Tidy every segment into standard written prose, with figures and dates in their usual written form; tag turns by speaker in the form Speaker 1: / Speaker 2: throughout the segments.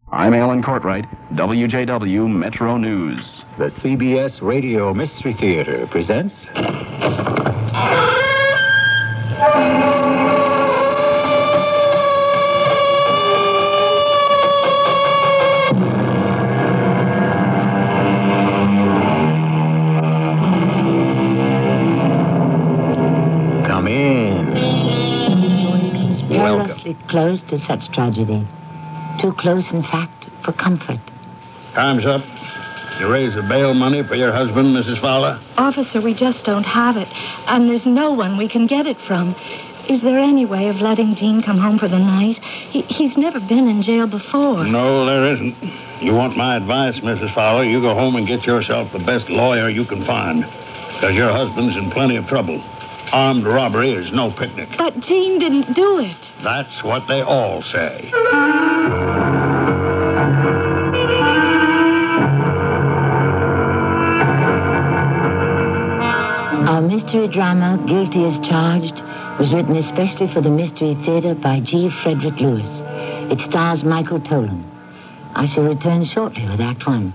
Speaker 1: I'm Alan Courtwright, WJW Metro News.
Speaker 2: The CBS Radio Mystery Theater presents... Come in.
Speaker 3: Perilously close to such tragedy. Too close, in fact, for comfort.
Speaker 4: Time's up. You raise the bail money for your husband, Mrs. Fowler?
Speaker 5: Officer, we just don't have it, and there's no one we can get it from. Is there any way of letting Gene come home for the night? He's never been in jail before.
Speaker 4: No, there isn't. You want my advice, Mrs. Fowler, you go home and get yourself the best lawyer you can find, because your husband's in plenty of trouble. Armed robbery is no picnic.
Speaker 5: But Gene didn't do it.
Speaker 4: That's what they all say.
Speaker 3: Our mystery drama, Guilty as Charged, was written especially for the Mystery Theater by G. Frederick Lewis. It stars Michael Tolan. I shall return shortly with Act One.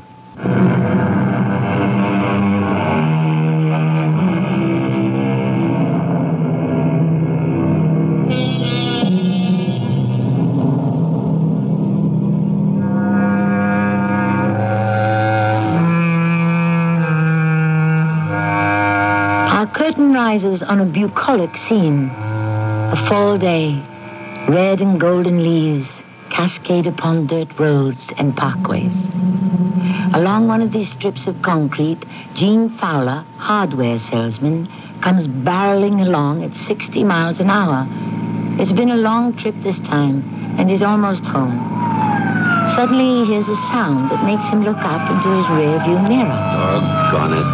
Speaker 3: Curtain rises on a bucolic scene. A fall day. Red and golden leaves cascade upon dirt roads and parkways. Along one of these strips of concrete, Gene Fowler, hardware salesman, comes barreling along at 60 miles an hour. It's been a long trip this time, and he's almost home. Suddenly he hears a sound that makes him look up into his rearview mirror.
Speaker 2: Doggone it.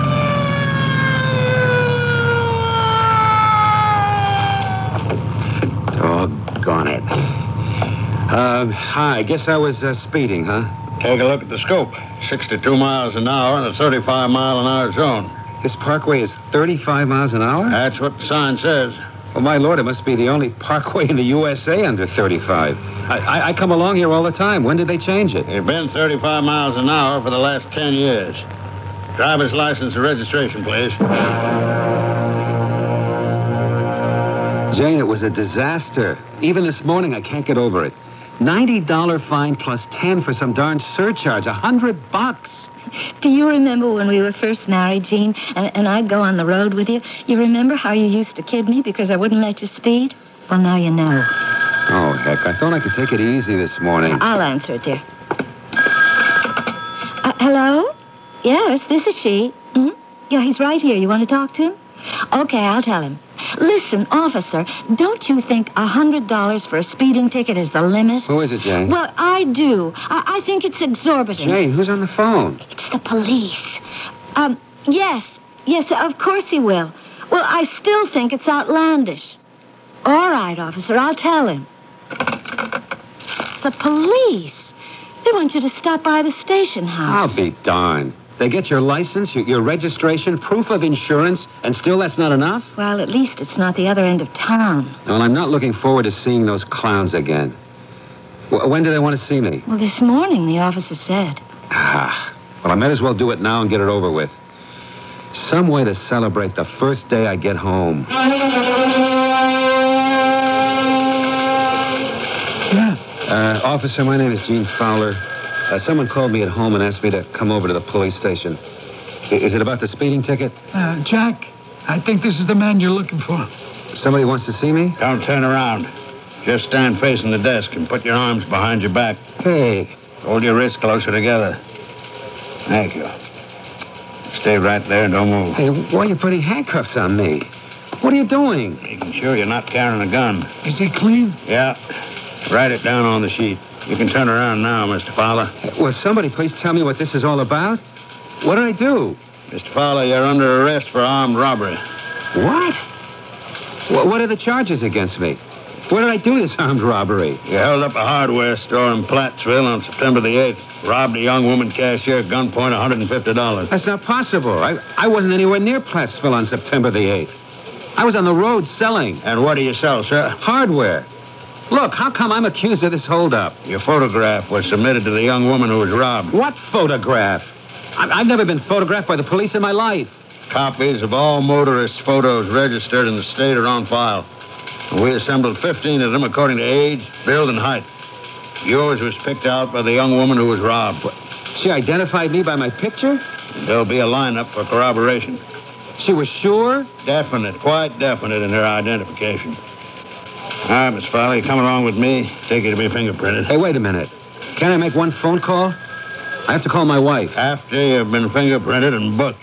Speaker 2: Doggone it. Hi, I guess I was speeding, huh?
Speaker 4: Take a look at the scope. 62 miles an hour in a 35-mile-an-hour zone.
Speaker 2: This parkway is 35 miles an hour?
Speaker 4: That's what the sign says.
Speaker 2: Well, my Lord, it must be the only parkway in the USA under 35. I come along here all the time. When did they change it?
Speaker 4: It's been 35 miles an hour for the last 10 years. Driver's license and registration, please.
Speaker 2: Jane, it was a disaster. Even this morning, I can't get over it. $90 fine plus 10 for some darn surcharge. $100.
Speaker 5: Do you remember when we were first married, Gene, and I'd go on the road with you? You remember how you used to kid me because I wouldn't let you speed? Well, now you know.
Speaker 2: Oh, heck, I thought I could take it easy this morning.
Speaker 5: I'll answer it, dear. Hello? Yes, this is she. Mm-hmm. Yeah, he's right here. You want to talk to him? Okay, I'll tell him. Listen, officer, don't you think $100 for a speeding ticket is the limit?
Speaker 2: Who is it, Jane?
Speaker 5: Well, I do. I think it's exorbitant.
Speaker 2: Jane, who's on the phone?
Speaker 5: It's the police. Yes, of course he will. Well, I still think it's outlandish. All right, officer, I'll tell him. The police. They want you to stop by the station house.
Speaker 2: I'll be darned. They get your license, your registration, proof of insurance, and still that's not enough?
Speaker 5: Well, at least it's not the other end of town.
Speaker 2: Well, I'm not looking forward to seeing those clowns again. When do they want to see me?
Speaker 5: Well, this morning, the officer said.
Speaker 2: Well, I might as well do it now and get it over with. Some way to celebrate the first day I get home.
Speaker 6: Yeah.
Speaker 2: Officer, my name is Gene Fowler. Someone called me at home and asked me to come over to the police station. Is it about the speeding ticket?
Speaker 6: Jack, I think this is the man you're looking for.
Speaker 2: Somebody wants to see me?
Speaker 4: Don't turn around. Just stand facing the desk and put your arms behind your back.
Speaker 2: Hey.
Speaker 4: Hold your wrists closer together. Thank you. Stay right there and don't move.
Speaker 2: Hey, why are you putting handcuffs on me? What are you doing?
Speaker 4: Making sure you're not carrying a gun.
Speaker 6: Is he clean?
Speaker 4: Yeah. Write it down on the sheet. You can turn around now, Mr. Fowler.
Speaker 2: Will somebody please tell me what this is all about? What did I do?
Speaker 4: Mr. Fowler, you're under arrest for armed robbery.
Speaker 2: What? What are the charges against me? Where did I do this armed robbery?
Speaker 4: You held up a hardware store in Plattsville on September the 8th. Robbed a young woman cashier at gunpoint, $150.
Speaker 2: That's not possible. I wasn't anywhere near Plattsville on September the 8th. I was on the road selling.
Speaker 4: And what do you sell, sir?
Speaker 2: Hardware. Look, how come I'm accused of this holdup?
Speaker 4: Your photograph was submitted to the young woman who was robbed.
Speaker 2: What photograph? I've never been photographed by the police in my life.
Speaker 4: Copies of all motorists' photos registered in the state are on file. We assembled 15 of them according to age, build, and height. Yours was picked out by the young woman who was robbed.
Speaker 2: She identified me by my picture?
Speaker 4: There'll be a lineup for corroboration.
Speaker 2: She was sure?
Speaker 4: Definite, quite definite in her identification. All right, Miss Fowler, you come along with me. Take you to be fingerprinted.
Speaker 2: Hey, wait a minute. Can I make one phone call? I have to call my wife.
Speaker 4: After you've been fingerprinted and booked.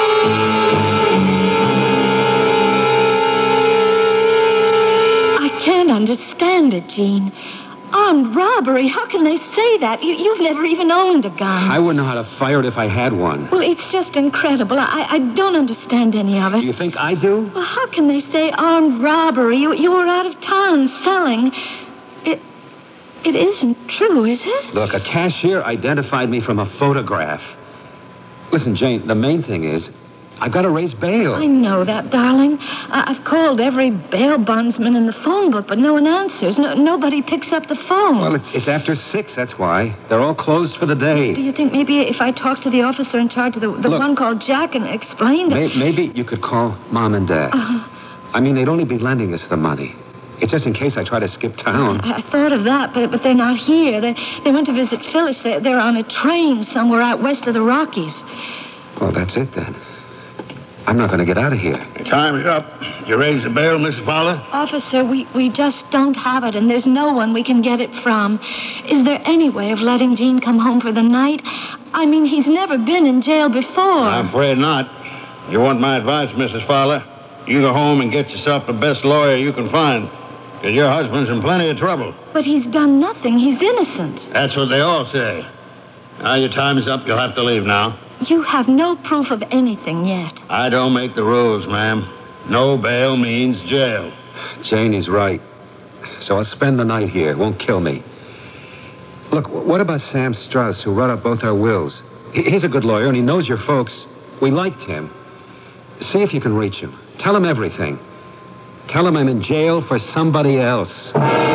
Speaker 5: I can't understand it, Gene. Armed robbery? How can they say that? You've never even owned a gun.
Speaker 2: I wouldn't know how to fire it if I had one.
Speaker 5: Well, it's just incredible. I don't understand any of it.
Speaker 2: Do you think I do?
Speaker 5: Well, how can they say armed robbery? You were out of town selling. It isn't true, is it?
Speaker 2: Look, a cashier identified me from a photograph. Listen, Jane, the main thing is, I've got to raise bail.
Speaker 5: I know that, darling. I've called every bail bondsman in the phone book, but no one answers. Nobody picks up the phone.
Speaker 2: Well, it's after 6, that's why. They're all closed for the day.
Speaker 5: Do you think maybe if I talk to the officer in charge of the
Speaker 2: Look,
Speaker 5: one called Jack and explained it...
Speaker 2: Maybe you could call Mom and Dad. I mean, they'd only be lending us the money. It's just in case I try to skip town.
Speaker 5: I thought of that, but they're not here. They went to visit Phyllis. They're on a train somewhere out west of the Rockies.
Speaker 2: Well, that's it then. I'm not going to get out of here.
Speaker 4: Your time is up. You raise the bail, Mrs. Fowler?
Speaker 5: Officer, we just don't have it, and there's no one we can get it from. Is there any way of letting Gene come home for the night? I mean, he's never been in jail before.
Speaker 4: I'm afraid not. You want my advice, Mrs. Fowler? You go home and get yourself the best lawyer you can find. Because your husband's in plenty of trouble.
Speaker 5: But he's done nothing. He's innocent.
Speaker 4: That's what they all say. Now, your time is up. You'll have to leave now.
Speaker 5: You have no proof of anything yet.
Speaker 4: I don't make the rules, ma'am. No bail means jail.
Speaker 2: Jane is right. So I'll spend the night here. It won't kill me. Look, what about Sam Strauss, who wrote up both our wills? He's a good lawyer, and he knows your folks. We liked him. See if you can reach him. Tell him everything. Tell him I'm in jail for somebody else.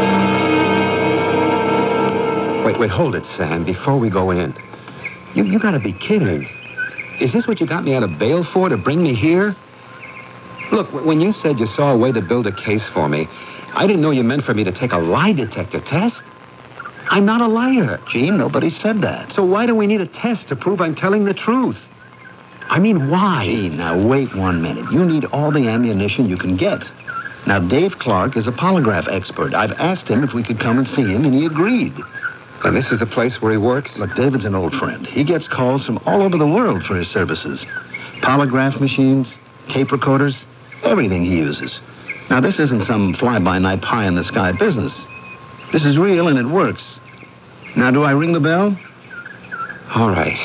Speaker 2: Wait, hold it, Sam, before we go in. You gotta be kidding. Is this what you got me out of bail for, to bring me here? Look, when you said you saw a way to build a case for me, I didn't know you meant for me to take a lie detector test. I'm not a liar.
Speaker 7: Gene, nobody said that.
Speaker 2: So why do we need a test to prove I'm telling the truth? I mean, why?
Speaker 7: Gene, now wait 1 minute. You need all the ammunition you can get. Now, Dave Clark is a polygraph expert. I've asked him if we could come and see him, and he agreed.
Speaker 2: And this is the place where he works?
Speaker 7: Look, David's an old friend. He gets calls from all over the world for his services. Polygraph machines, tape recorders, everything he uses. Now, this isn't some fly-by-night pie-in-the-sky business. This is real, and it works. Now, do I ring the bell?
Speaker 2: All right.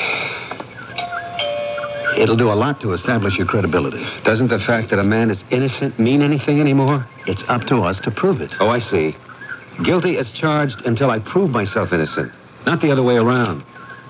Speaker 7: It'll do a lot to establish your credibility.
Speaker 2: Doesn't the fact that a man is innocent mean anything anymore?
Speaker 7: It's up to us to prove it.
Speaker 2: Oh, I see. Guilty as charged until I prove myself innocent. Not the other way around.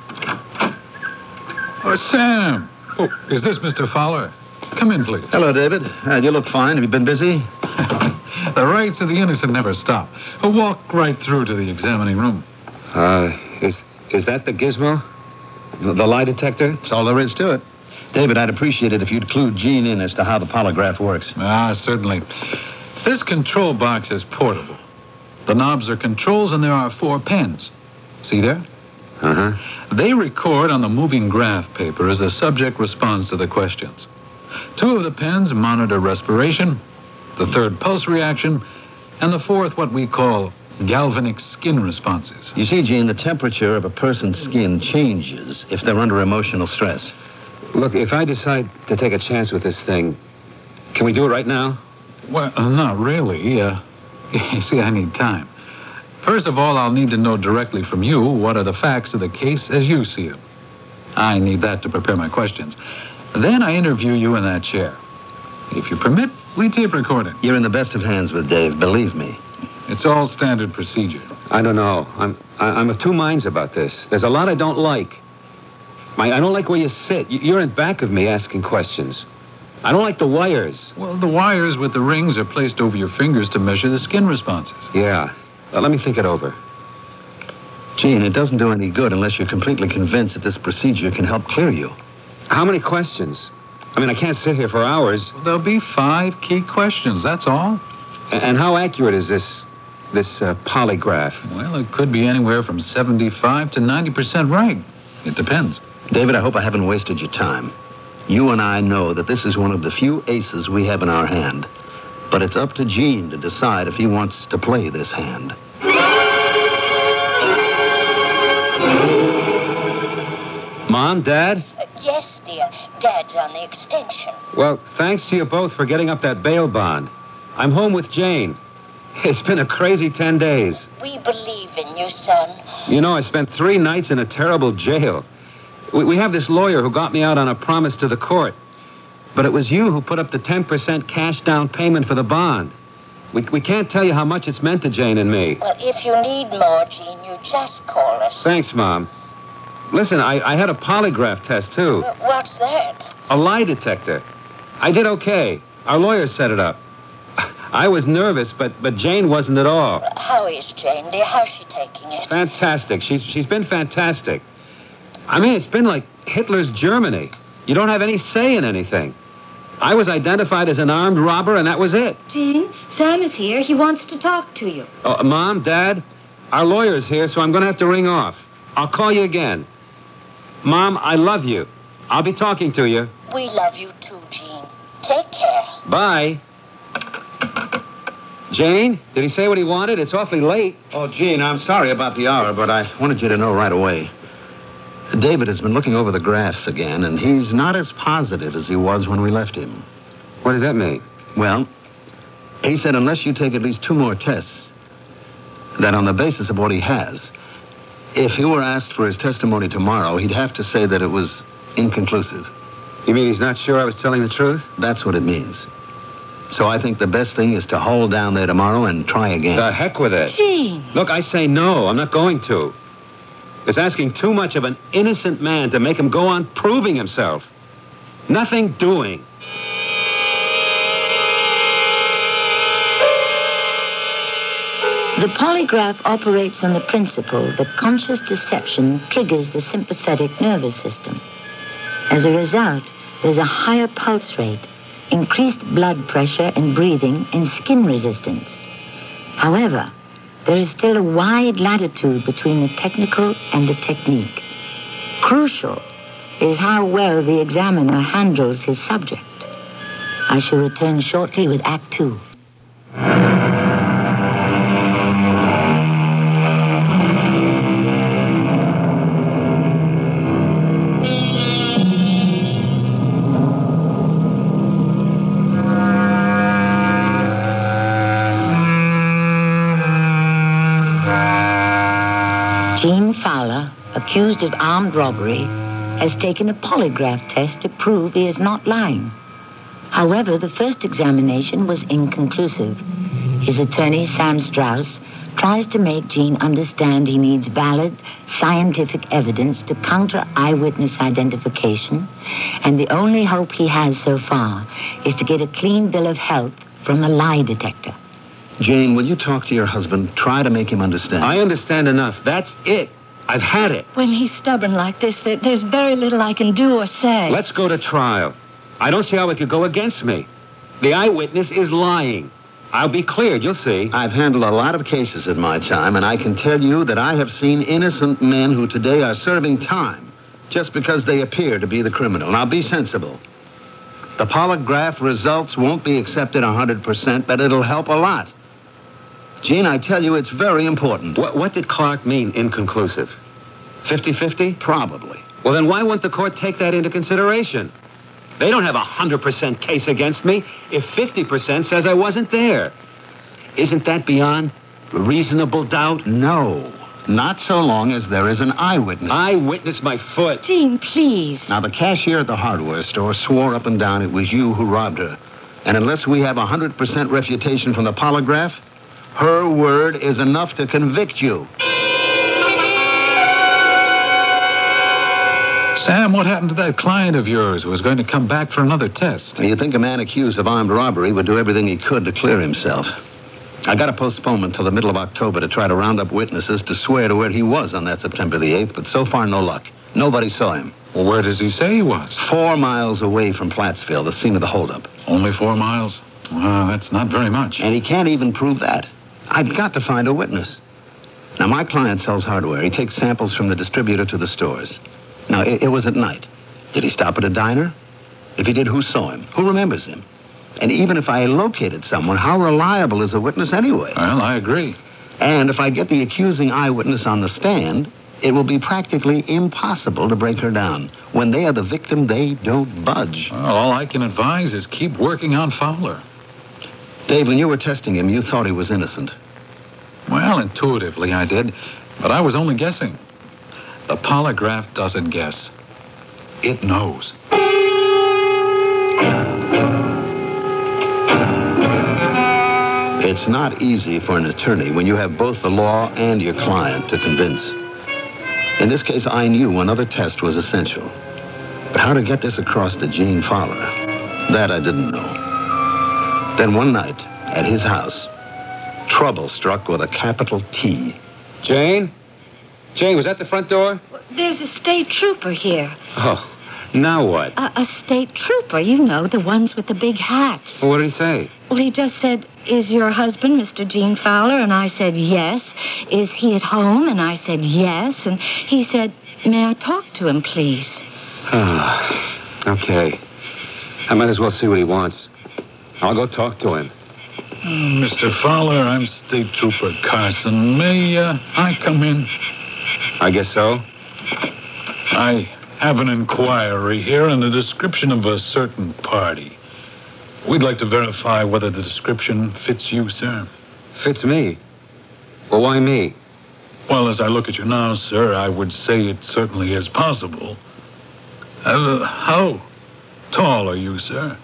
Speaker 6: Sam! Oh, is this Mr. Fowler? Come in, please.
Speaker 7: Hello, David. You look fine. Have you been busy?
Speaker 6: The rights of the innocent never stop. Walk right through to the examining room.
Speaker 2: Is that the gizmo? The lie detector?
Speaker 7: That's all there is to it. David, I'd appreciate it if you'd clue Gene in as to how the polygraph works.
Speaker 6: Certainly. This control box is portable. The knobs are controls, and there are 4 pens. See there?
Speaker 2: Uh-huh.
Speaker 6: They record on the moving graph paper as the subject responds to the questions. 2 of the pens monitor respiration, the 3rd pulse reaction, and the 4th what we call galvanic skin responses.
Speaker 7: You see, Gene, the temperature of a person's skin changes if they're under emotional stress.
Speaker 2: Look, if I decide to take a chance with this thing, can we do it right now?
Speaker 6: Well, not really. You see, I need time. First of all, I'll need to know directly from you what are the facts of the case as you see them. I need that to prepare my questions. Then I interview you in that chair. If you permit, we tape record it.
Speaker 7: You're in the best of hands with Dave, believe me.
Speaker 6: It's all standard procedure.
Speaker 2: I don't know. I'm of 2 minds about this. There's a lot I don't like. I don't like where you sit. You're in back of me asking questions. I don't like the wires.
Speaker 6: Well, the wires with the rings are placed over your fingers to measure the skin responses.
Speaker 2: Yeah. Let me think it over.
Speaker 7: Gene, it doesn't do any good unless you're completely convinced that this procedure can help clear you.
Speaker 2: How many questions? I mean, I can't sit here for hours.
Speaker 6: There'll be 5 key questions, that's all.
Speaker 2: And how accurate is this polygraph?
Speaker 6: Well, it could be anywhere from 75 to 90% right. It depends.
Speaker 7: David, I hope I haven't wasted your time. You and I know that this is one of the few aces we have in our hand. But it's up to Gene to decide if he wants to play this hand.
Speaker 2: Mom, Dad?
Speaker 8: Yes, dear. Dad's on the extension.
Speaker 2: Well, thanks to you both for getting up that bail bond. I'm home with Jane. It's been a crazy 10 days.
Speaker 8: We believe in you, son.
Speaker 2: You know, I spent 3 nights in a terrible jail. We have this lawyer who got me out on a promise to the court. But it was you who put up the 10% cash down payment for the bond. We can't tell you how much it's meant to Jane and me.
Speaker 8: Well, if you need more, Gene, you just call us.
Speaker 2: Thanks, Mom. Listen, I had a polygraph test, too.
Speaker 8: What's that?
Speaker 2: A lie detector. I did okay. Our lawyer set it up. I was nervous, but Jane wasn't at all.
Speaker 8: How is Jane, dear? How's she taking it?
Speaker 2: Fantastic. She's been fantastic. I mean, it's been like Hitler's Germany. You don't have any say in anything. I was identified as an armed robber, and that was it.
Speaker 5: Gene, Sam is here. He wants to talk to you.
Speaker 2: Oh, Mom, Dad, our lawyer's here, so I'm going to have to ring off. I'll call you again. Mom, I love you. I'll be talking to you.
Speaker 8: We love you too, Gene. Take care.
Speaker 2: Bye. Jane, did he say what he wanted? It's awfully late.
Speaker 7: Oh, Gene, I'm sorry about the hour, but I wanted you to know right away. David has been looking over the graphs again, and he's not as positive as he was when we left him.
Speaker 2: What does that mean?
Speaker 7: Well, he said unless you take at least 2 more tests, that on the basis of what he has, if he were asked for his testimony tomorrow, he'd have to say that it was inconclusive.
Speaker 2: You mean he's not sure I was telling the truth?
Speaker 7: That's what it means. So I think the best thing is to hold down there tomorrow and try again.
Speaker 2: The heck with it.
Speaker 5: Gene.
Speaker 2: Look, I say no. I'm not going to. It's asking too much of an innocent man to make him go on proving himself. Nothing doing.
Speaker 3: The polygraph operates on the principle that conscious deception triggers the sympathetic nervous system. As a result, there's a higher pulse rate, increased blood pressure and breathing, and skin resistance. However, there is still a wide latitude between the technical and the technique. Crucial is how well the examiner handles his subject. I shall return shortly with Act 2. Gene Fowler, accused of armed robbery, has taken a polygraph test to prove he is not lying. However, the first examination was inconclusive. His attorney, Sam Strauss, tries to make Gene understand he needs valid scientific evidence to counter eyewitness identification, and the only hope he has so far is to get a clean bill of health from a lie detector.
Speaker 7: Jane, will you talk to your husband? Try to make him understand.
Speaker 2: I understand enough. That's it. I've had it.
Speaker 5: When he's stubborn like this, there's very little I can do or say.
Speaker 2: Let's go to trial. I don't see how it could go against me. The eyewitness is lying. I'll be cleared, you'll see.
Speaker 7: I've handled a lot of cases in my time, and I can tell you that I have seen innocent men who today are serving time just because they appear to be the criminal. Now, be sensible. The polygraph results won't be accepted 100%, but it'll help a lot. Gene, I tell you, it's very important.
Speaker 2: What did Clark mean, inconclusive? 50-50?
Speaker 7: Probably.
Speaker 2: Well, then why won't the court take that into consideration? They don't have a 100% case against me if 50% says I wasn't there. Isn't that beyond reasonable doubt?
Speaker 7: No, not so long as there is an eyewitness.
Speaker 2: Eyewitness my foot.
Speaker 5: Gene, please.
Speaker 7: Now, the cashier at the hardware store swore up and down it was you who robbed her. And unless we have 100% refutation from the polygraph, her word is enough to convict you.
Speaker 6: Sam, what happened to that client of yours who was going to come back for another test?
Speaker 7: You think a man accused of armed robbery would do everything he could to clear himself. I got a postponement till the middle of October to try to round up witnesses to swear to where he was on that September the 8th, but so far no luck. Nobody saw him.
Speaker 6: Well, where does he say he was?
Speaker 7: 4 miles away from Plattsville, the scene of the holdup.
Speaker 6: Only 4 miles? Well, that's not very much.
Speaker 7: And he can't even prove that. I've got to find a witness. Now, my client sells hardware. He takes samples from the distributor to the stores. Now, it was at night. Did he stop at a diner? If he did, who saw him? Who remembers him? And even if I located someone, how reliable is a witness anyway?
Speaker 6: Well, I agree.
Speaker 7: And if I get the accusing eyewitness on the stand, it will be practically impossible to break her down. When they are the victim, they don't budge.
Speaker 6: Well, all I can advise is keep working on Fowler.
Speaker 7: Dave, when you were testing him, you thought he was innocent.
Speaker 6: Well, intuitively I did, but I was only guessing. The polygraph doesn't guess. It knows.
Speaker 7: It's not easy for an attorney when you have both the law and your client to convince. In this case, I knew another test was essential. But how to get this across to Gene Fowler, that I didn't know. Then one night, at his house, trouble struck with a capital T.
Speaker 2: Jane? Jane, was that the front door?
Speaker 5: There's a state trooper here.
Speaker 2: Oh, now what?
Speaker 5: A state trooper, you know, the ones with the big hats.
Speaker 2: Well, what did he say?
Speaker 5: Well, he just said, "Is your husband Mr. Gene Fowler?" And I said, "Yes." "Is he at home?" And I said, "Yes." And he said, "May I talk to him, please?"
Speaker 2: Okay. I might as well see what he wants. I'll go talk to him.
Speaker 6: Mr. Fowler, I'm State Trooper Carson. May I come in?
Speaker 2: I guess so.
Speaker 6: I have an inquiry here and a description of a certain party. We'd like to verify whether the description fits you, sir.
Speaker 2: Fits me. Well, why me?
Speaker 6: Well, as I look at you now, sir, I would say it certainly is possible. How tall are you, sir?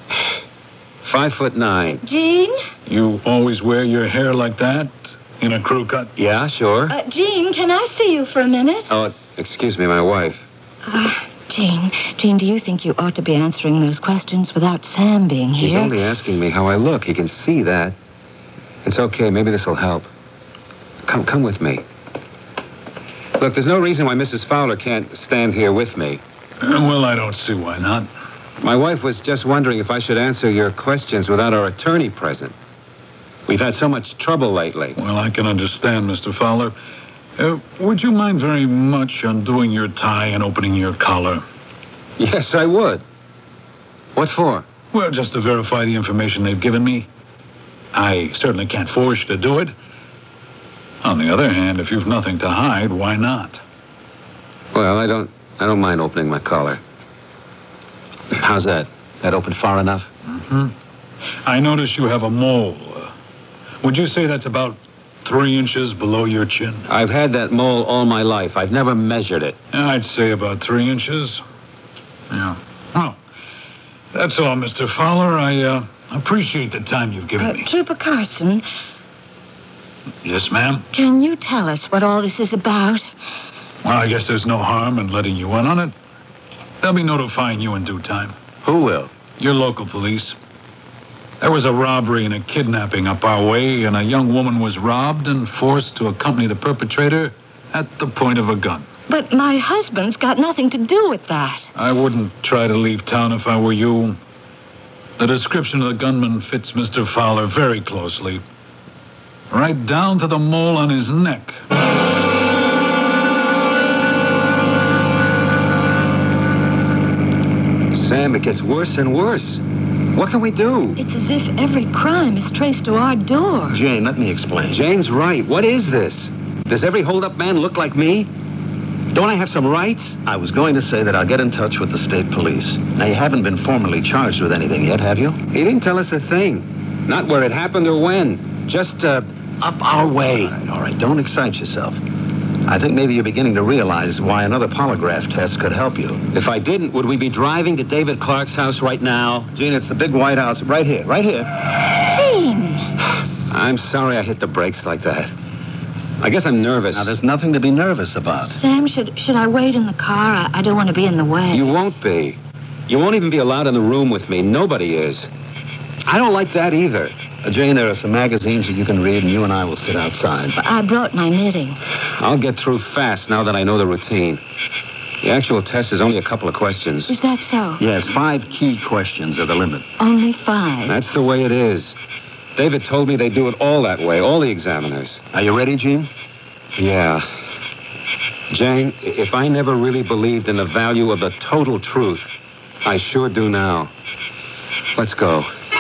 Speaker 2: 5'9".
Speaker 5: Gene?
Speaker 6: You always wear your hair like that? In a crew cut?
Speaker 2: Yeah, sure.
Speaker 5: Gene, can I see you for a minute?
Speaker 2: Oh, excuse me, my wife.
Speaker 5: Gene, do you think you ought to be answering those questions without Sam being here?
Speaker 2: He's only asking me how I look. He can see that. It's okay. Maybe this will help. Come with me. Look, there's no reason why Mrs. Fowler can't stand here with me.
Speaker 6: Well, I don't see why not.
Speaker 2: My wife was just wondering if I should answer your questions without our attorney present. We've had so much trouble lately.
Speaker 6: Well, I can understand, Mr. Fowler. Would you mind very much undoing your tie and opening your collar?
Speaker 2: Yes, I would. What for?
Speaker 6: Well, just to verify the information they've given me. I certainly can't force you to do it. On the other hand, if you've nothing to hide, why not?
Speaker 2: Well, I don't mind opening my collar. How's that? That open far enough?
Speaker 6: Mm-hmm. I notice you have a mole. Would you say that's about 3 inches below your chin?
Speaker 2: I've had that mole all my life. I've never measured it.
Speaker 6: I'd say about 3 inches. Yeah. Well, that's all, Mr. Fowler. I appreciate the time you've given me.
Speaker 5: Trooper Carson.
Speaker 6: Yes, ma'am?
Speaker 5: Can you tell us what all this is about?
Speaker 6: Well, I guess there's no harm in letting you in on it. They'll be notifying you in due time.
Speaker 2: Who will?
Speaker 6: Your local police. There was a robbery and a kidnapping up our way, and a young woman was robbed and forced to accompany the perpetrator at the point of a gun.
Speaker 5: But my husband's got nothing to do with that.
Speaker 6: I wouldn't try to leave town if I were you. The description of the gunman fits Mr. Fowler very closely. Right down to the mole on his neck.
Speaker 2: Sam, it gets worse and worse. What can we do?
Speaker 5: It's as if every crime is traced to our door.
Speaker 7: Jane, let me explain.
Speaker 2: Jane's right. What is this? Does every hold-up man look like me? Don't I have some rights?
Speaker 7: I was going to say that I'll get in touch with the state police. Now, you haven't been formally charged with anything yet, have you?
Speaker 2: He didn't tell us a thing. Not where it happened or when. Just, up our way.
Speaker 7: All right. Don't excite yourself. I think maybe you're beginning to realize why another polygraph test could help you.
Speaker 2: If I didn't, would we be driving to David Clark's house right now?
Speaker 7: Gene, it's the big white house. Right here. Right here.
Speaker 5: Gene!
Speaker 2: I'm sorry I hit the brakes like that. I guess I'm nervous.
Speaker 7: Now, there's nothing to be nervous about.
Speaker 5: Sam, should I wait in the car? I don't want to be in the way.
Speaker 2: You won't be. You won't even be allowed in the room with me. Nobody is. I don't like that either.
Speaker 7: Jane, there are some magazines that you can read, and you and I will sit outside.
Speaker 5: I brought my knitting.
Speaker 2: I'll get through fast now that I know the routine. The actual test is only a couple of questions.
Speaker 5: Is that so?
Speaker 7: Yes, 5 key questions are the limit.
Speaker 5: Only 5.
Speaker 2: That's the way it is. David told me they do it all that way, all the examiners.
Speaker 7: Are you ready, Gene?
Speaker 2: Yeah. Jane, if I never really believed in the value of the total truth, I sure do now. Let's go.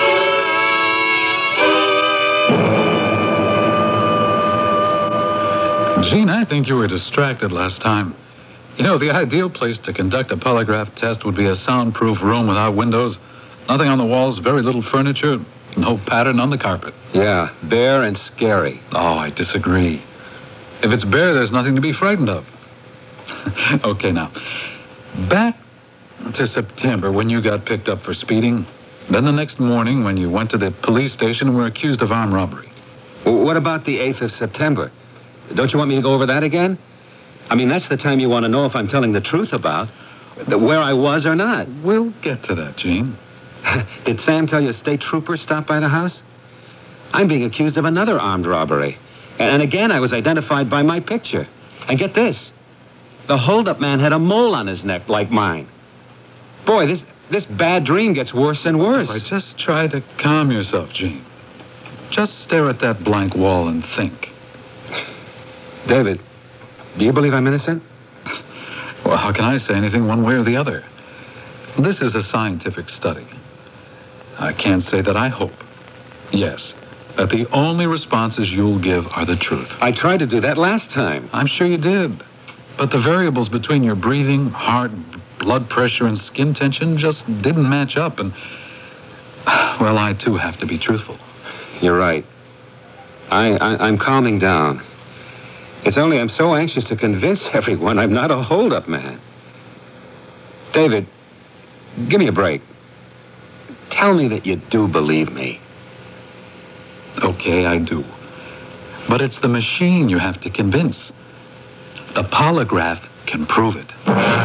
Speaker 6: Gene, I think you were distracted last time. You know, the ideal place to conduct a polygraph test would be a soundproof room without windows, nothing on the walls, very little furniture, no pattern on the carpet.
Speaker 2: Yeah, bare and scary.
Speaker 6: Oh, I disagree. If it's bare, there's nothing to be frightened of. Okay, now, back to September when you got picked up for speeding, then the next morning when you went to the police station and were accused of armed robbery.
Speaker 2: What about the 8th of September? Don't you want me to go over that again? I mean, that's the time you want to know if I'm telling the truth about where I was or not.
Speaker 6: We'll get to that, Gene.
Speaker 2: Did Sam tell you a state trooper stopped by the house? I'm being accused of another armed robbery. And again, I was identified by my picture. And get this. The holdup man had a mole on his neck like mine. Boy, this bad dream gets worse and worse.
Speaker 6: I just try to calm yourself, Gene. Just stare at that blank wall and think.
Speaker 2: David, do you believe I'm innocent?
Speaker 6: Well, how can I say anything one way or the other? This is a scientific study. I can't say that I hope. Yes, that the only responses you'll give are the truth.
Speaker 2: I tried to do that last time.
Speaker 6: I'm sure you did. But the variables between your breathing, heart, blood pressure, and skin tension just didn't match up. And, well, I, too, have to be truthful.
Speaker 2: You're right. I'm calming down. It's only I'm so anxious to convince everyone I'm not a hold-up man. David, give me a break. Tell me that you do believe me.
Speaker 6: Okay, I do. But it's the machine you have to convince. The polygraph can prove it.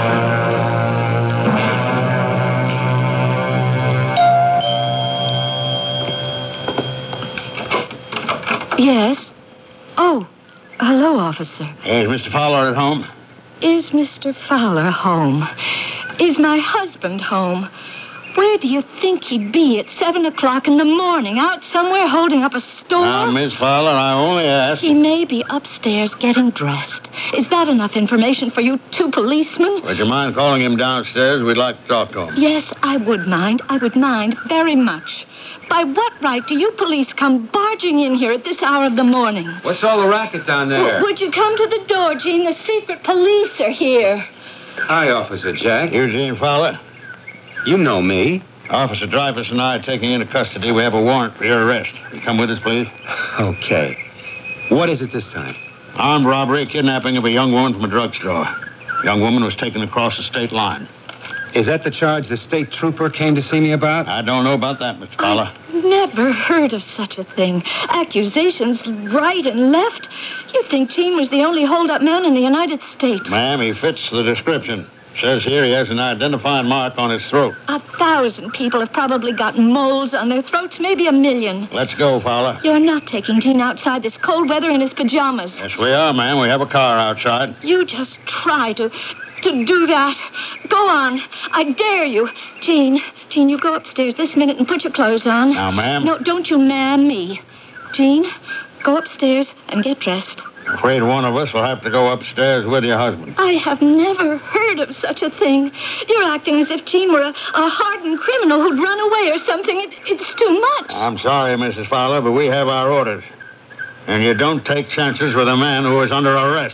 Speaker 5: Yes? Oh, hello, officer.
Speaker 4: Is Mr. Fowler at home?
Speaker 5: Is Mr. Fowler home? Is my husband home? Where do you think he'd be at 7 o'clock in the morning? Out somewhere holding up a store?
Speaker 4: Now, Miss Fowler, I only asked.
Speaker 5: He may be upstairs getting dressed. Is that enough information for you 2 policemen?
Speaker 4: Would you mind calling him downstairs? We'd like to talk to him.
Speaker 5: Yes, I would mind. I would mind very much. By what right do you police come barging in here at this hour of the morning?
Speaker 2: What's all the racket down there?
Speaker 5: Would you come to the door, Gene? The secret police are here.
Speaker 2: Hi, Officer Jack.
Speaker 4: Eugene Fowler.
Speaker 2: You know me.
Speaker 4: Officer Dreyfus and I are taking you into custody. We have a warrant for your arrest. You come with us, please.
Speaker 2: Okay. What is it this time?
Speaker 4: Armed robbery, kidnapping of a young woman from a drugstore. The young woman was taken across the state line.
Speaker 2: Is that the charge the state trooper came to see me about?
Speaker 4: I don't know about that, Mr. Fowler.
Speaker 5: I've never heard of such a thing. Accusations right and left. You think Gene was the only hold-up man in the United States?
Speaker 4: Ma'am, he fits the description. Says here he has an identifying mark on his throat.
Speaker 5: 1,000 people have probably got moles on their throats, maybe 1 million.
Speaker 4: Let's go, Fowler.
Speaker 5: You're not taking Gene outside this cold weather in his pajamas.
Speaker 4: Yes, we are, ma'am. We have a car outside.
Speaker 5: You just try to do that. Go on. I dare you. Gene, you go upstairs this minute and put your clothes on.
Speaker 4: Now, ma'am.
Speaker 5: No, don't you ma'am me. Gene, go upstairs and get dressed.
Speaker 4: Afraid one of us will have to go upstairs with your husband.
Speaker 5: I have never heard of such a thing. You're acting as if Gene were a hardened criminal who'd run away or something. It's too much.
Speaker 4: I'm sorry, Mrs. Fowler, but we have our orders. And you don't take chances with a man who is under arrest.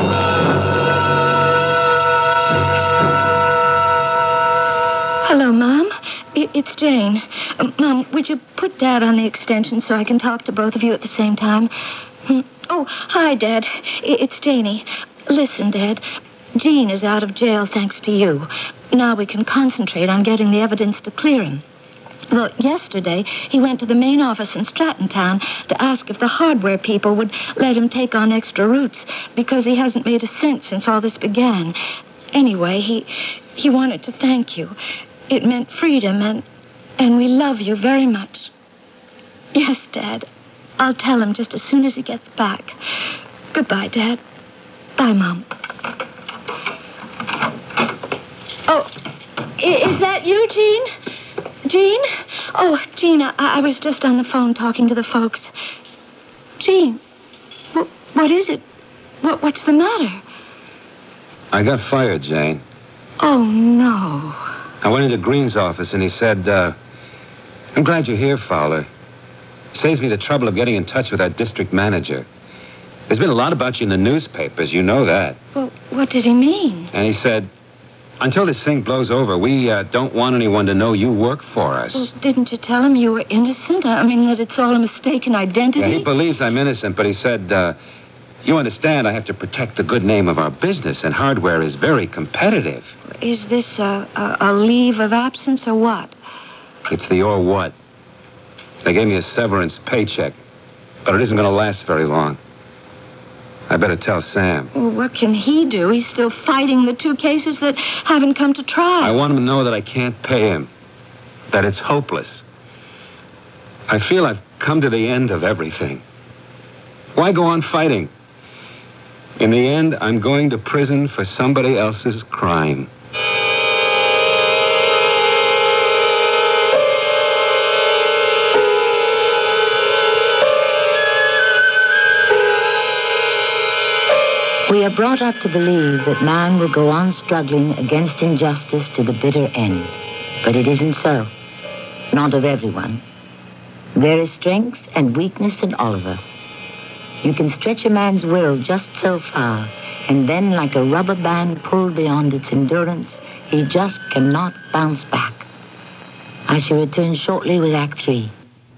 Speaker 5: Hello, Mom. It's Jane. Mom, would you put Dad on the extension so I can talk to both of you at the same time? Oh, hi, Dad. It's Janie. Listen, Dad. Gene is out of jail thanks to you. Now we can concentrate on getting the evidence to clear him. Well, yesterday, he went to the main office in Stratton Town to ask if the hardware people would let him take on extra routes because he hasn't made a cent since all this began. Anyway, he wanted to thank you. It meant freedom, and we love you very much. Yes, Dad. I'll tell him just as soon as he gets back. Goodbye, Dad. Bye, Mom. Oh, is that you, Jean? Jean? Oh, Jean, I was just on the phone talking to the folks. Jean, what is it? What's the matter?
Speaker 2: I got fired, Jane.
Speaker 5: Oh, no.
Speaker 2: I went into Green's office and he said, I'm glad you're here, Fowler. Saves me the trouble of getting in touch with that district manager. There's been a lot about you in the newspapers, you know that.
Speaker 5: Well, what did he mean?
Speaker 2: And he said, until this thing blows over, we don't want anyone to know you work for us.
Speaker 5: Well, didn't you tell him you were innocent? I mean, that it's all a mistaken identity?
Speaker 2: Yeah, he believes I'm innocent, but he said, you understand I have to protect the good name of our business, and hardware is very competitive.
Speaker 5: Is this a leave of absence or what?
Speaker 2: It's the or what. They gave me a severance paycheck, but it isn't going to last very long. I better tell Sam.
Speaker 5: Well, what can he do? He's still fighting the 2 cases that haven't come to trial.
Speaker 2: I want him to know that I can't pay him, that it's hopeless. I feel I've come to the end of everything. Why go on fighting? In the end, I'm going to prison for somebody else's crime.
Speaker 3: We are brought up to believe that man will go on struggling against injustice to the bitter end. But it isn't so. Not of everyone. There is strength and weakness in all of us. You can stretch a man's will just so far, and then, like a rubber band pulled beyond its endurance, he just cannot bounce back. I shall return shortly with Act 3.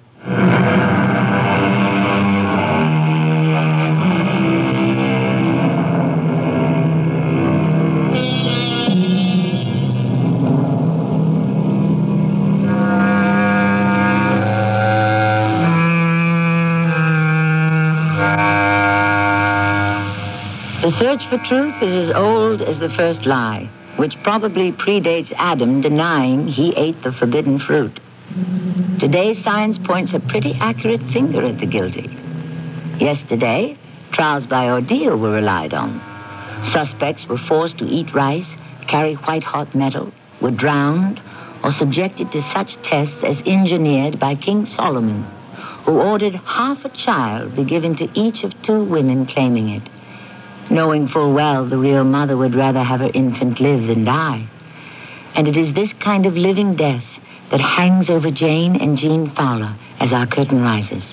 Speaker 3: The search for truth is as old as the first lie, which probably predates Adam denying he ate the forbidden fruit. Today, science points a pretty accurate finger at the guilty. Yesterday, trials by ordeal were relied on. Suspects were forced to eat rice, carry white-hot metal, were drowned, or subjected to such tests as engineered by King Solomon, who ordered half a child be given to each of 2 women claiming it, knowing full well the real mother would rather have her infant live than die. And it is this kind of living death that hangs over Jane and Jean Fowler as our curtain rises.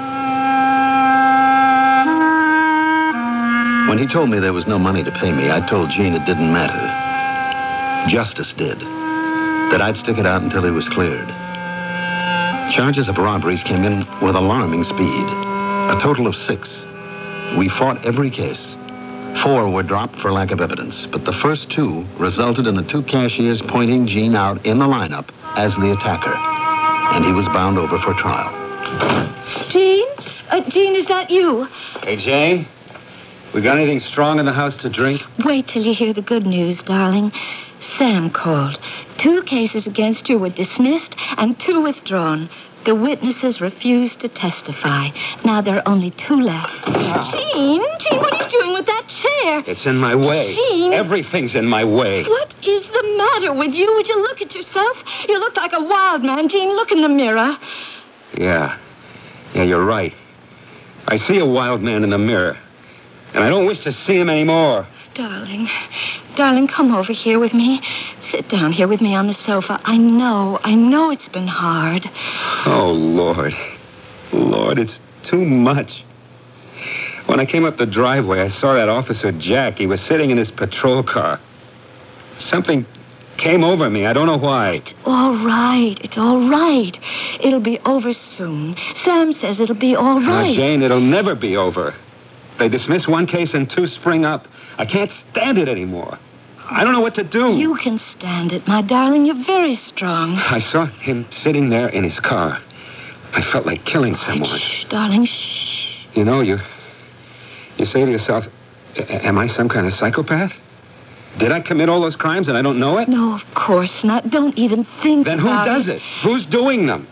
Speaker 7: When he told me there was no money to pay me, I told Jean it didn't matter. Justice did. That I'd stick it out until he was cleared. Charges of robberies came in with alarming speed. A total of 6. We fought every case. 4 were dropped for lack of evidence, but the first 2 resulted in the 2 cashiers pointing Jean out in the lineup as the attacker, and he was bound over for trial.
Speaker 5: Jean? Jean, is that you?
Speaker 2: Hey, Jane, we got anything strong in the house to drink?
Speaker 5: Wait till you hear the good news, darling. Sam called. 2 cases against you were dismissed and 2 withdrawn. The witnesses refused to testify. Now there are only 2 left. Jean, what are you doing with that chair?
Speaker 2: It's in my way.
Speaker 5: Jean.
Speaker 2: Everything's in my way.
Speaker 5: What is the matter with you? Would you look at yourself? You look like a wild man. Jean, look in the mirror.
Speaker 2: Yeah, you're right. I see a wild man in the mirror, and I don't wish to see him anymore.
Speaker 5: Darling, come over here with me. Sit down here with me on the sofa. I know it's been hard.
Speaker 2: Oh, Lord, it's too much. When I came up the driveway, I saw that Officer Jack. He was sitting in his patrol car. Something came over me. I don't know why.
Speaker 5: It's all right. It'll be over soon. Sam says it'll be all right.
Speaker 2: Jane, it'll never be over. They dismiss 1 case and 2 spring up. I can't stand it anymore. I don't know what to do.
Speaker 5: You can stand it, my darling. You're very strong.
Speaker 2: I saw him sitting there in his car. I felt like killing someone.
Speaker 5: Shh, darling, shh.
Speaker 2: You know, you say to yourself, am I some kind of psychopath? Did I commit all those crimes and I don't know it?
Speaker 5: No, of course not. Don't even think
Speaker 2: Then who
Speaker 5: about
Speaker 2: does it? Who's doing them?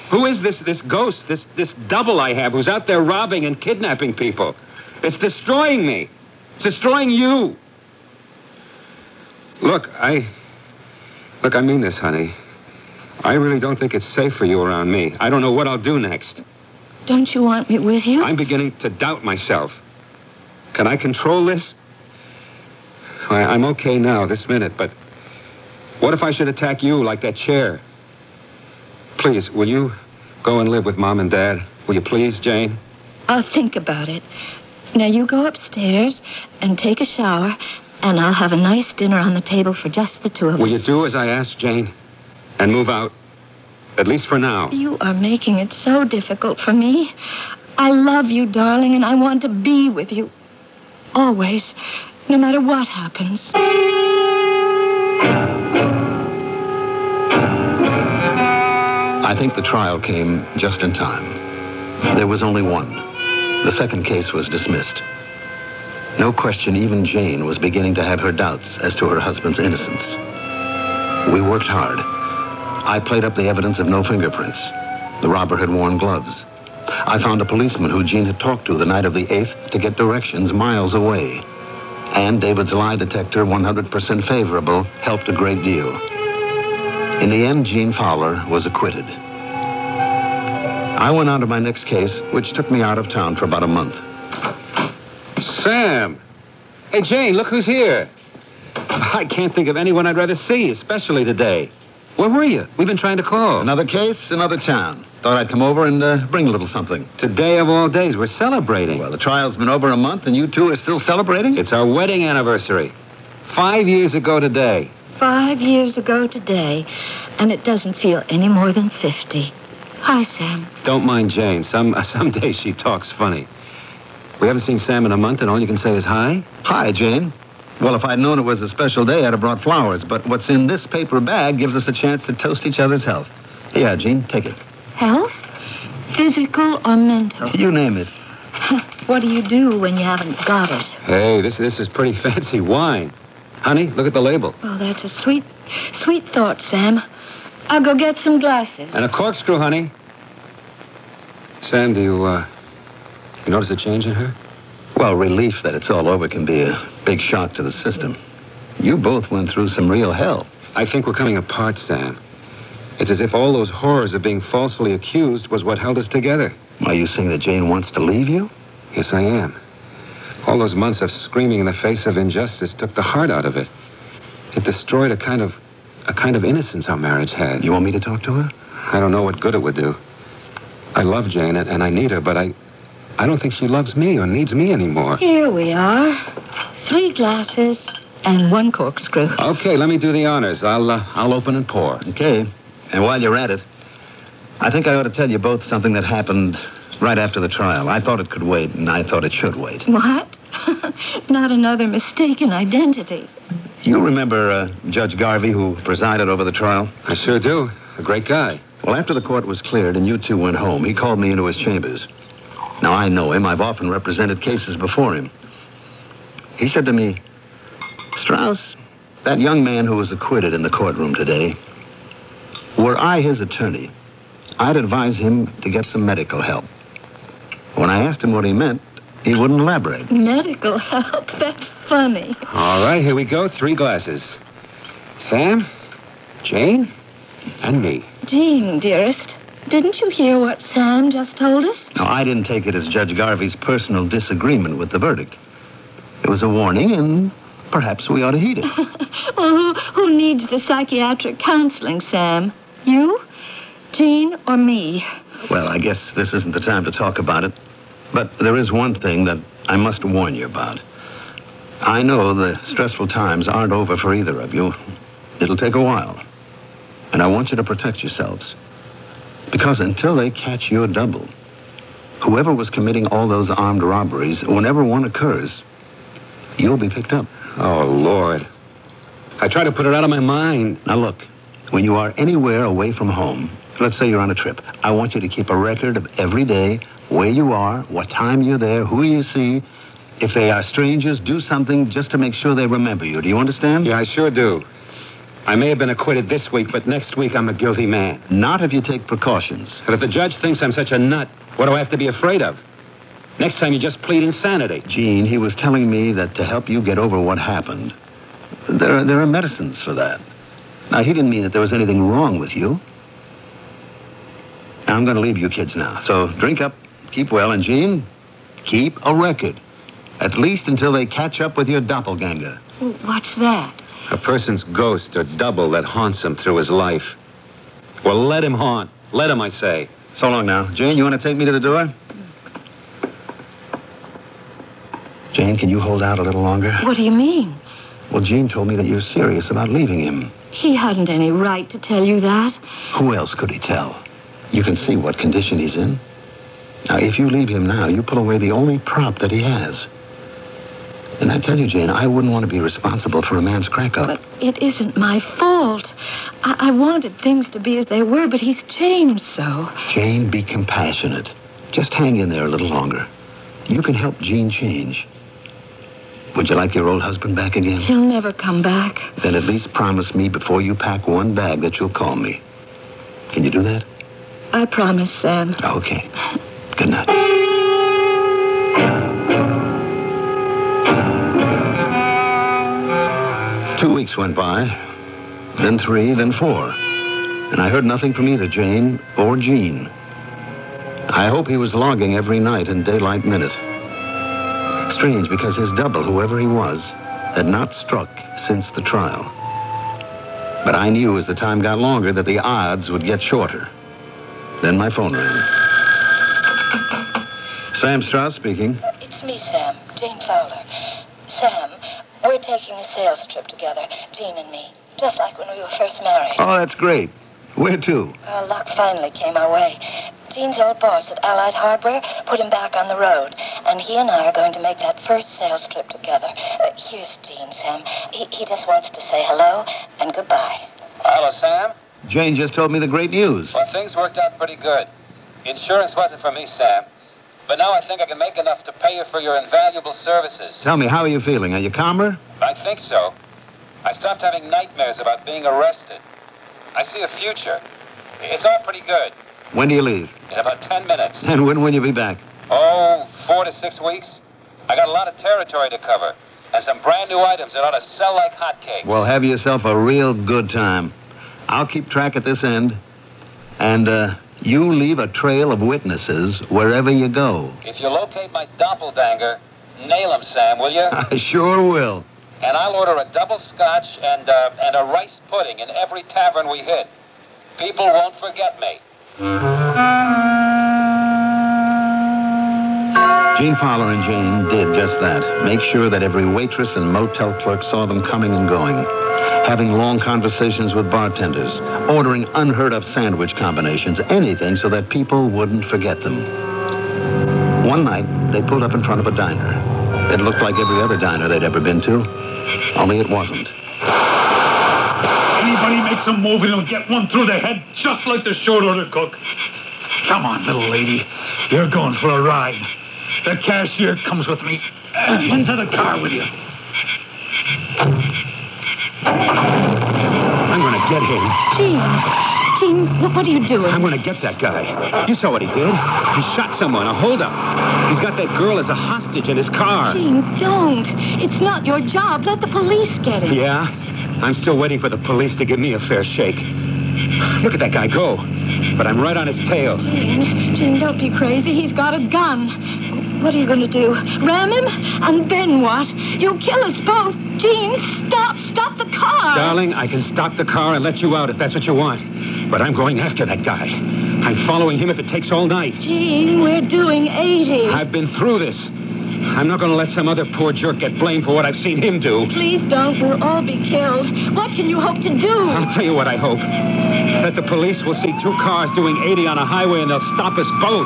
Speaker 2: Who is this ghost, this double I have who's out there robbing and kidnapping people? It's destroying me. It's destroying you. Look, I mean this, honey. I really don't think it's safe for you around me. I don't know what I'll do next.
Speaker 5: Don't you want me with you?
Speaker 2: I'm beginning to doubt myself. Can I control this? I'm okay now, this minute, but what if I should attack you like that chair? Please, will you go and live with Mom and Dad? Will you please, Jane?
Speaker 5: I'll think about it. Now, you go upstairs and take a shower, and I'll have a nice dinner on the table for just the two of us.
Speaker 2: Will you do as I asked, Jane? And move out? At least for now.
Speaker 5: You are making it so difficult for me. I love you, darling, and I want to be with you. Always, no matter what happens.
Speaker 7: I think the trial came just in time. There was only one. The second case was dismissed. No question, even Jane was beginning to have her doubts as to her husband's innocence. We worked hard. I played up the evidence of no fingerprints. The robber had worn gloves. I found a policeman who Jean had talked to the night of the 8th to get directions miles away. And David's lie detector, 100% favorable, helped a great deal. In the end, Jean Fowler was acquitted. I went on to my next case, which took me out of town for about a month.
Speaker 2: Sam! Hey, Jane, look who's here. I can't think of anyone I'd rather see, especially today. Where were you? We've been trying to call.
Speaker 7: Another case, another town. Thought I'd come over and bring a little something.
Speaker 2: Today of all days, we're celebrating.
Speaker 7: Well, the trial's been over a month, and you two are still celebrating?
Speaker 2: It's our wedding anniversary. 5 years ago today.
Speaker 5: 5 years ago today, and it doesn't feel any more than 50. Hi, Sam.
Speaker 2: Don't mind Jane. Some days she talks funny. We haven't seen Sam in a month, and all you can say is hi?
Speaker 7: Hi, Jane. Well, if I'd known it was a special day, I'd have brought flowers. But what's in this paper bag gives us a chance to toast each other's health. Yeah, Jean, take it.
Speaker 5: Health? Physical or mental?
Speaker 7: You name it.
Speaker 5: What do you do when you haven't got it?
Speaker 2: Hey, this is pretty fancy wine. Honey, look at the label.
Speaker 5: Oh, that's a sweet thought, Sam. I'll go get some glasses.
Speaker 2: And a corkscrew, honey. Sam, do you notice a change in her?
Speaker 7: Well, relief that it's all over can be a big shock to the system. You both went through some real hell.
Speaker 2: I think we're coming apart, Sam. It's as if all those horrors of being falsely accused was what held us together.
Speaker 7: Are you saying that Jane wants to leave you?
Speaker 2: Yes, I am. All those months of screaming in the face of injustice took the heart out of it. It destroyed a kind of innocence our marriage had.
Speaker 7: You want me to talk to her?
Speaker 2: I don't know what good it would do. I love Jane, and I need her, but I don't think she loves me or needs me anymore.
Speaker 5: Here we are. 3 glasses and 1 corkscrew.
Speaker 2: Okay, let me do the honors. I'll open and pour.
Speaker 7: Okay. And while you're at it, I think I ought to tell you both something that happened right after the trial. I thought it could wait, and I thought it should wait.
Speaker 5: What? Not another mistaken identity.
Speaker 7: You remember Judge Garvey, who presided over the trial?
Speaker 2: I sure do. A great guy.
Speaker 7: Well, after the court was cleared and you two went home, he called me into his chambers. Now, I know him. I've often represented cases before him. He said to me, Strauss, that young man who was acquitted in the courtroom today, were I his attorney, I'd advise him to get some medical help. When I asked him what he meant, he wouldn't elaborate.
Speaker 5: Medical help? That's funny.
Speaker 2: All right, here we go. 3 glasses. Sam, Jane, and me.
Speaker 5: Jean, dearest, didn't you hear what Sam just told us?
Speaker 7: No, I didn't take it as Judge Garvey's personal disagreement with the verdict. It was a warning, and perhaps we ought to heed it.
Speaker 5: Well, who needs the psychiatric counseling, Sam? You, Jean, or me?
Speaker 7: Well, I guess this isn't the time to talk about it. But there is one thing that I must warn you about. I know the stressful times aren't over for either of you. It'll take a while. And I want you to protect yourselves. Because until they catch your double, whoever was committing all those armed robberies, whenever one occurs, you'll be picked up.
Speaker 2: Oh, Lord. I try to put it out of my mind.
Speaker 7: Now, look, when you are anywhere away from home, let's say you're on a trip, I want you to keep a record of every day, where you are, what time you're there, who you see. If they are strangers, do something just to make sure they remember you. Do you understand?
Speaker 2: Yeah, I sure do. I may have been acquitted this week, but next week I'm a guilty man.
Speaker 7: Not if you take precautions.
Speaker 2: But if the judge thinks I'm such a nut, what do I have to be afraid of? Next time you just plead insanity.
Speaker 7: Gene, he was telling me that to help you get over what happened, there are medicines for that. Now, he didn't mean that there was anything wrong with you. Now, I'm going to leave you kids now. So drink up, keep well, and Gene, keep a record. At least until they catch up with your doppelganger.
Speaker 5: What's that?
Speaker 2: A person's ghost or double that haunts him through his life. Well, let him haunt. Let him, I say.
Speaker 7: So long now. Jane, you want to take me to the door? Jane, can you hold out a little longer?
Speaker 5: What do you mean?
Speaker 7: Well, Gene told me that you're serious about leaving him.
Speaker 5: He hadn't any right to tell you that.
Speaker 7: Who else could he tell? You can see what condition he's in. Now, if you leave him now, you pull away the only prop that he has. And I tell you, Jane, I wouldn't want to be responsible for a man's crack-up.
Speaker 5: But it isn't my fault. I wanted things to be as they were, but he's changed so.
Speaker 7: Jane, be compassionate. Just hang in there a little longer. You can help Gene change. Would you like your old husband back again?
Speaker 5: He'll never come back.
Speaker 7: Then at least promise me before you pack one bag that you'll call me. Can you do that?
Speaker 5: I promise, Sam.
Speaker 7: Okay. Good night. 2 weeks went by, then 3, then 4. And I heard nothing from either Jane or Gene. I hope he was logging every night and daylight minute. Strange, because his double, whoever he was, had not struck since the trial. But I knew as the time got longer that the odds would get shorter. Then my phone rang. Sam Strauss speaking.
Speaker 8: It's me, Sam. Jane Fowler. Sam, we're taking a sales trip together, Gene and me. Just like when we were first married.
Speaker 7: Oh, that's great. Where to?
Speaker 8: Well, luck finally came our way. Gene's old boss at Allied Hardware put him back on the road. And he and I are going to make that first sales trip together. Here's Gene, Sam. He just wants to say hello and goodbye.
Speaker 4: Hello, Sam.
Speaker 7: Jane just told me the great news.
Speaker 4: Well, things worked out pretty good. Insurance wasn't for me, Sam. But now I think I can make enough to pay you for your invaluable services.
Speaker 7: Tell me, how are you feeling? Are you calmer?
Speaker 4: I think so. I stopped having nightmares about being arrested. I see a future. It's all pretty good.
Speaker 7: When do you leave?
Speaker 4: In about 10 minutes.
Speaker 7: And when will you be back?
Speaker 4: Oh, 4 to 6 weeks. I got a lot of territory to cover. And some brand new items that ought to sell like hotcakes.
Speaker 7: Well, have yourself a real good time. I'll keep track at this end. And, you leave a trail of witnesses wherever you go.
Speaker 4: If you locate my doppelganger, nail him, Sam, will you?
Speaker 7: I sure will.
Speaker 4: And I'll order a double scotch and a rice pudding in every tavern we hit. People won't forget me.
Speaker 7: Gene Fowler and Jane did just that. Make sure that every waitress and motel clerk saw them coming and going. Having long conversations with bartenders. Ordering unheard-of sandwich combinations. Anything so that people wouldn't forget them. One night, they pulled up in front of a diner. It looked like every other diner they'd ever been to. Only it wasn't.
Speaker 9: Anybody makes a move and he'll get one through the head, just like the short order cook. Come on, little lady. You're going for a ride. The cashier comes with me. Into the car with you.
Speaker 2: I'm going to get him.
Speaker 5: Gene, what are you doing?
Speaker 2: I'm going to get that guy. You saw what he did. He shot someone, a holdup. He's got that girl as a hostage in his car.
Speaker 5: Gene, don't. It's not your job. Let the police get him.
Speaker 2: Yeah? I'm still waiting for the police to give me a fair shake. Look at that guy go. But I'm right on his tail.
Speaker 5: Gene, don't be crazy. He's got a gun. What are you going to do? Ram him? And then what? You'll kill us both. Gene, stop. Stop the car.
Speaker 2: Darling, I can stop the car and let you out if that's what you want. But I'm going after that guy. I'm following him if it takes all night.
Speaker 5: Gene, we're doing 80.
Speaker 2: I've been through this. I'm not going to let some other poor jerk get blamed for what I've seen him do.
Speaker 5: Please don't. We'll all be killed. What can you hope to do?
Speaker 2: I'll tell you what I hope. That the police will see 2 cars doing 80 on a highway and they'll stop us both.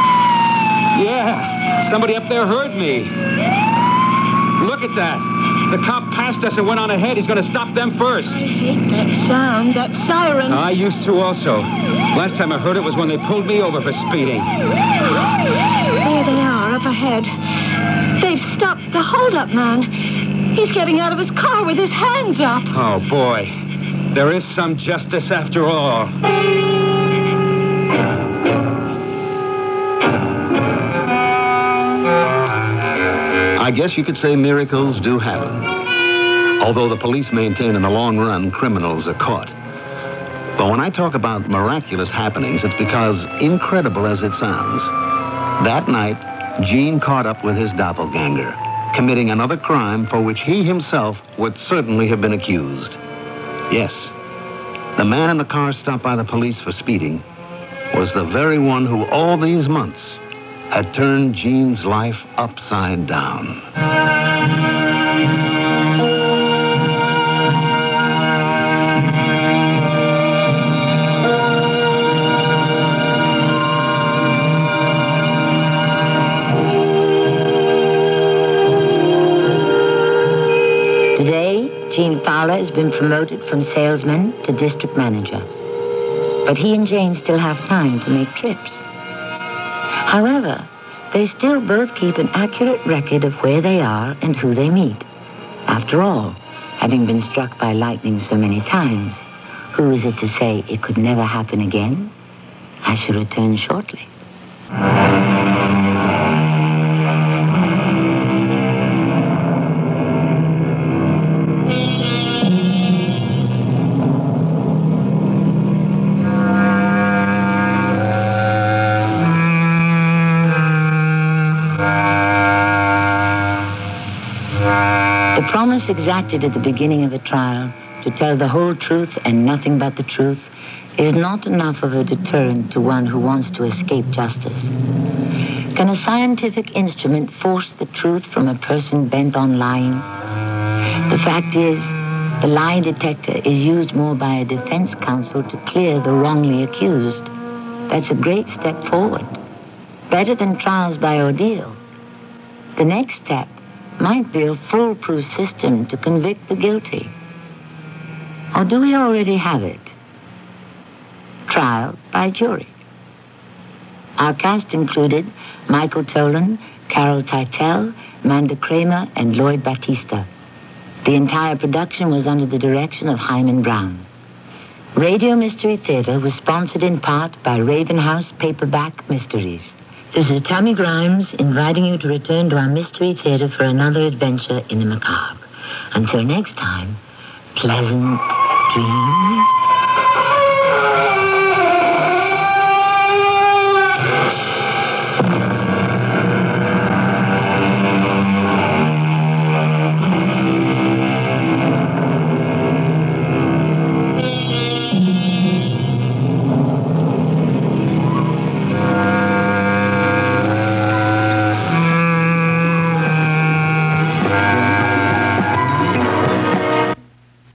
Speaker 2: Yeah, somebody up there heard me. Look at that. The cop passed us and went on ahead. He's going to stop them first.
Speaker 5: I hate that sound, that siren.
Speaker 2: I used to also. Last time I heard it was when they pulled me over for speeding.
Speaker 5: There they are, up ahead. They've stopped the holdup man. He's getting out of his car with his hands up.
Speaker 2: Oh, boy. There is some justice after all.
Speaker 7: I guess you could say miracles do happen. Although the police maintain in the long run criminals are caught. But when I talk about miraculous happenings, it's because, incredible as it sounds, that night, Gene caught up with his doppelganger, committing another crime for which he himself would certainly have been accused. Yes, the man in the car stopped by the police for speeding was the very one who all these months had turned Gene's life upside down.
Speaker 3: Today, Gene Fowler has been promoted from salesman to district manager. But he and Jane still have time to make trips. However, they still both keep an accurate record of where they are and who they meet. After all, having been struck by lightning so many times, who is it to say it could never happen again? I shall return shortly. The promise exacted at the beginning of a trial to tell the whole truth and nothing but the truth is not enough of a deterrent to one who wants to escape justice. Can a scientific instrument force the truth from a person bent on lying? The fact is, the lie detector is used more by a defense counsel to clear the wrongly accused. That's a great step forward. Better than trials by ordeal. The next step might be a foolproof system to convict the guilty. Or do we already have it? Trial by jury. Our cast included Michael Tolan, Carol Teitel, Amanda Kramer, and Lloyd Battista. The entire production was under the direction of Hyman Brown. Radio Mystery Theater was sponsored in part by Raven House Paperback Mysteries. This is Tammy Grimes inviting you to return to our Mystery Theater for another adventure in the macabre. Until next time, pleasant dreams.